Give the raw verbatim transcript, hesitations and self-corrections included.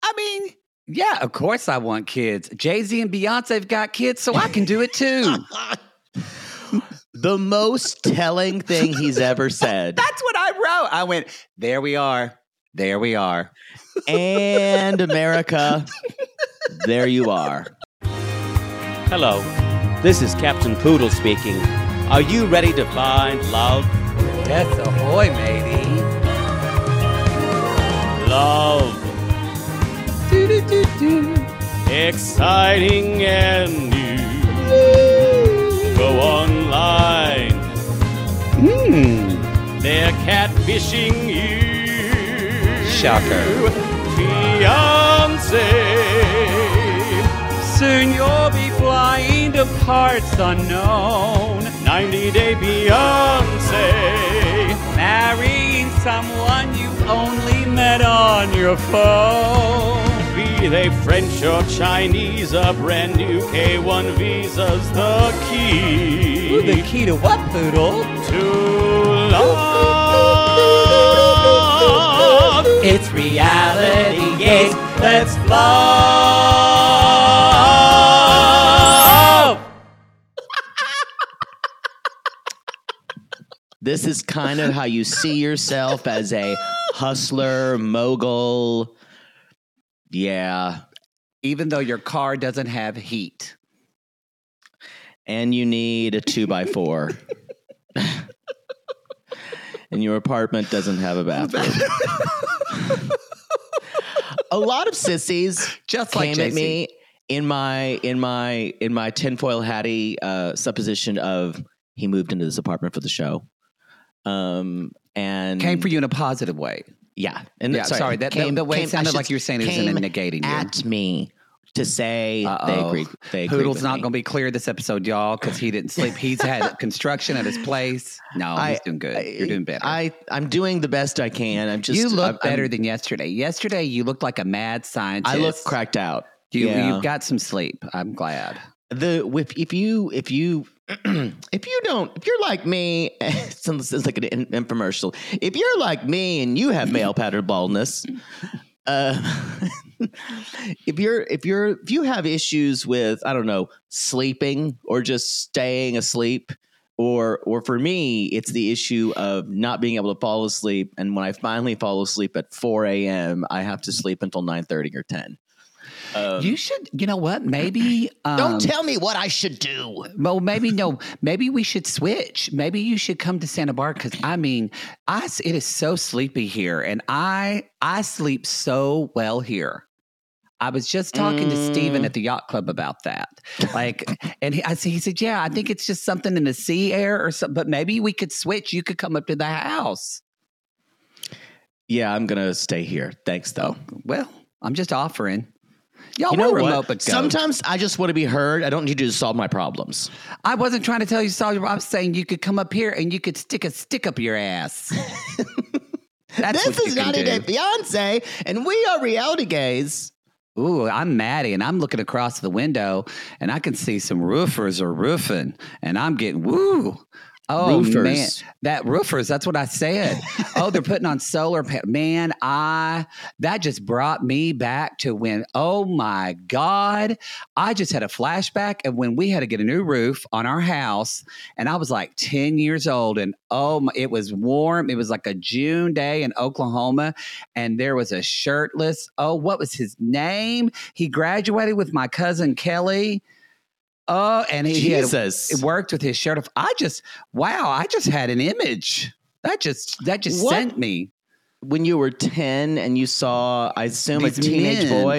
I mean, yeah, of course I want kids. Jay-Z and Beyonce have got kids, so I can do it too. The most telling thing he's ever said. That's what I wrote. I went, there we are. There we are. And America, there you are. Hello, this is Captain Poodle speaking. Are you ready to find love? Yes, ahoy, matey. Love. Do-do-do-do. Exciting and new. Go online. Hmm. They're catfishing you. Shocker. Fiancé. Soon you'll be flying to parts unknown. ninety Day Beyonce. Marrying someone you only met on your phone. Be they French or Chinese, a brand new K one visa's the key. Ooh, the key to what, Poodle? To love. It's reality gaze. Let's love. This is kind of how you see yourself as a hustler, mogul. Yeah. Even though your car doesn't have heat. And you need a two by four. And your apartment doesn't have a bathroom. A lot of sissies Just came like at me in my in my in my tinfoil hattie uh, supposition of he moved into this apartment for the show. Um and Came for you in a positive way. Yeah. And Yeah, sorry, that- the- the way it sounded I should- like you were saying it was came in a negating you. at me to say Uh-oh. they agreed. They agreed Poodle's with not me. going to be clear this episode, y'all, because he didn't sleep. He's had construction at his place. No, he's I- doing good. I- You're doing better. I I'm doing the best I can. I'm just you look I'm- better I'm- than yesterday. Yesterday, you looked like a mad scientist. I look cracked out. You, yeah. You've got some sleep. I'm glad. The if if you if you if you don't if you're like me, it sounds like an in- infomercial. If you're like me and you have male pattern baldness, uh, if you're if you're if you have issues with I don't know sleeping or just staying asleep, or or for me it's the issue of not being able to fall asleep, and when I finally fall asleep at four a.m. I have to sleep until nine thirty or ten. Um, You should, you know what? Maybe. Um, don't tell me what I should do. Well, maybe no. Maybe we should switch. Maybe you should come to Santa Barbara because I mean, I it is so sleepy here, and I I sleep so well here. I was just talking to Steven Mm. at the yacht club about that. Like, and he, I, he said, "Yeah, I think it's just something in the sea air or something. But maybe we could switch. You could come up to the house." Yeah, I'm gonna stay here. Thanks, though. Well, I'm just offering. Y'all You know were what? remote, but go. Sometimes I just want to be heard. I don't need you to solve my problems. I wasn't trying to tell you, Saul. I'm saying you could come up here and you could stick a stick up your ass. That's This what is you can ninety Day do. Fiance, and we are reality gays. Ooh, I'm Maddie, and I'm looking across the window, and I can see some roofers are roofing, and I'm getting woo. Oh Roofers. man, that roofers. That's what I said. Oh, they're putting on solar. Pa- man, I that just brought me back to when. Oh my God, I just had a flashback of when we had to get a new roof on our house, and I was like ten years old, and oh, my, it was warm. It was like a June day in Oklahoma, and there was a shirtless. Oh, what was his name? He graduated with my cousin Kelly. Oh, and he, he had Jesus. worked with his shirt off. I just, wow, I just had an image. That just, that just What? sent me. When you were ten and you saw, I assume, These a teenage men. boy